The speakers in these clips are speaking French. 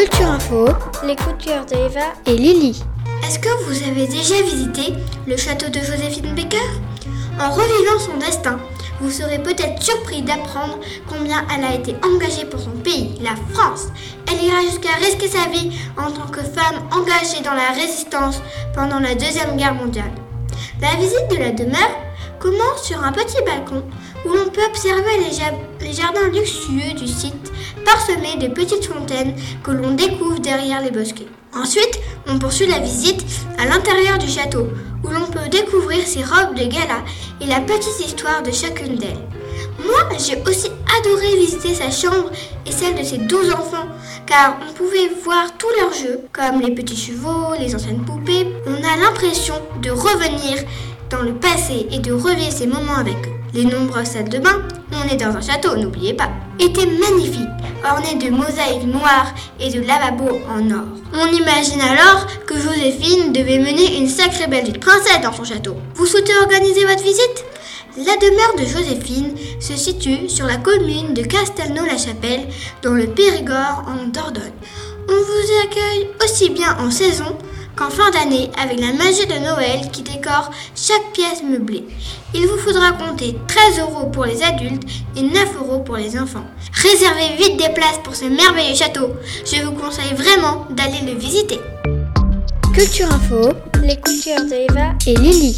Culture Info, les coups de cœur d'Eva et Lily. Est-ce que vous avez déjà visité le château de Joséphine Baker ? En revivant son destin, vous serez peut-être surpris d'apprendre combien elle a été engagée pour son pays, la France. Elle ira jusqu'à risquer sa vie en tant que femme engagée dans la résistance pendant la Deuxième Guerre mondiale. La visite de la demeure commence sur un petit balcon où l'on peut observer les jardins luxueux du site, parsemés de petites fontaines que l'on découvre derrière les bosquets. Ensuite, on poursuit la visite à l'intérieur du château, où l'on peut découvrir ses robes de gala et la petite histoire de chacune d'elles. Moi, j'ai aussi adoré visiter sa chambre et celle de ses 12 enfants, car on pouvait voir tous leurs jeux, comme les petits chevaux, les anciennes poupées. On a l'impression de revenir dans le passé et de revivre ces moments avec eux. Les nombreuses salles de bain, on est dans un château, n'oubliez pas, étaient magnifiques, ornées de mosaïques noires et de lavabos en or. On imagine alors que Joséphine devait mener une sacrée belle vie de princesse dans son château. Vous souhaitez organiser votre visite ? La demeure de Joséphine se situe sur la commune de Castelnau-la-Chapelle, dans le Périgord en Dordogne. On vous accueille aussi bien en saison qu'en fin d'année avec la magie de Noël qui décore chaque pièce meublée. Il vous faudra compter 13 € pour les adultes et 9 € pour les enfants. Réservez vite des places pour ce merveilleux château. Je vous conseille vraiment d'aller le visiter. Culture Info, les coups de cœur d'Eva et Lily.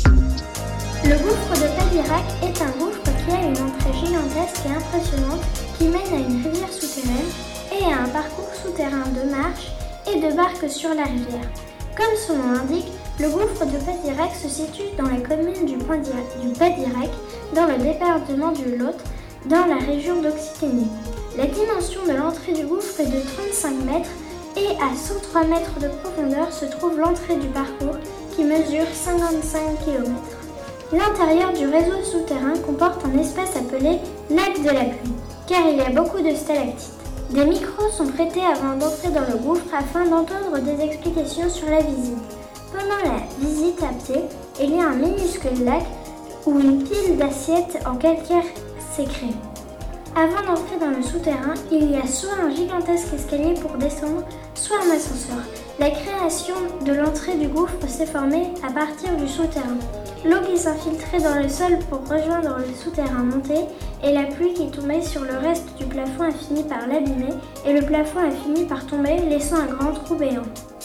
Le gouffre de Padirac est un gouffre qui a une entrée gigantesque et impressionnante qui mène à une rivière souterraine et à un parcours souterrain de marches et de barques sur la rivière. Comme son nom l'indique, le gouffre de Padirac se situe dans la commune du Padirac, dans le département du Lot, dans la région d'Occitanie. La dimension de l'entrée du gouffre est de 35 mètres et à 103 mètres de profondeur se trouve l'entrée du parcours qui mesure 55 km. L'intérieur du réseau souterrain comporte un espace appelé lac de la pluie, car il y a beaucoup de stalactites. Des micros sont prêtés avant d'entrer dans le gouffre afin d'entendre des explications sur la visite. Pendant la visite à pied, il y a un minuscule lac où une pile d'assiettes en calcaire s'est créée. Avant d'entrer dans le souterrain, il y a soit un gigantesque escalier pour descendre, soit un ascenseur. La création de l'entrée du gouffre s'est formée à partir du souterrain. L'eau qui s'infiltrait dans le sol pour rejoindre le souterrain montait et la pluie qui tombait sur le reste du plafond a fini par l'abîmer et le plafond a fini par tomber, laissant un grand trou béant.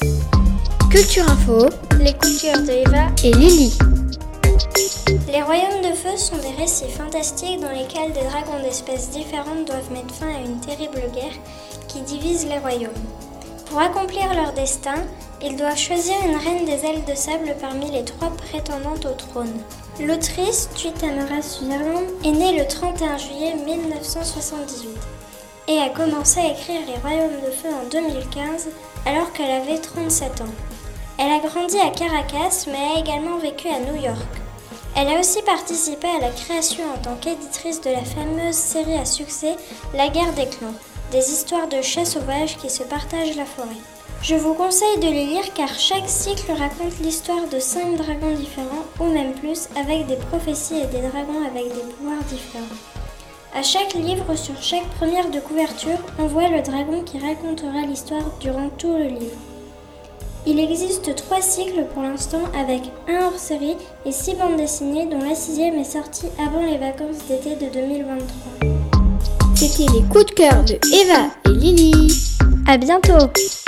Culture Info, les coups de cœur d'Eva et Lily. Les royaumes de feu sont des récits fantastiques dans lesquels des dragons d'espèces différentes doivent mettre fin à une terrible guerre qui divise les royaumes. Pour accomplir leur destin, ils doivent choisir une reine des ailes de sable parmi les 3 prétendantes au trône. L'autrice Tamara Sutherland est née le 31 juillet 1978 et a commencé à écrire Les Royaumes de Feu en 2015 alors qu'elle avait 37 ans. Elle a grandi à Caracas mais a également vécu à New York. Elle a aussi participé à la création en tant qu'éditrice de la fameuse série à succès La Guerre des clans, des histoires de chats sauvages qui se partagent la forêt. Je vous conseille de les lire car chaque cycle raconte l'histoire de 5 dragons différents ou même plus avec des prophéties et des dragons avec des pouvoirs différents. À chaque livre, sur chaque première de couverture, on voit le dragon qui racontera l'histoire durant tout le livre. Il existe 3 cycles pour l'instant avec 1 hors-série et 6 bandes dessinées dont la 6e est sortie avant les vacances d'été de 2023. C'était les coups de cœur de Eva et Lily. À bientôt!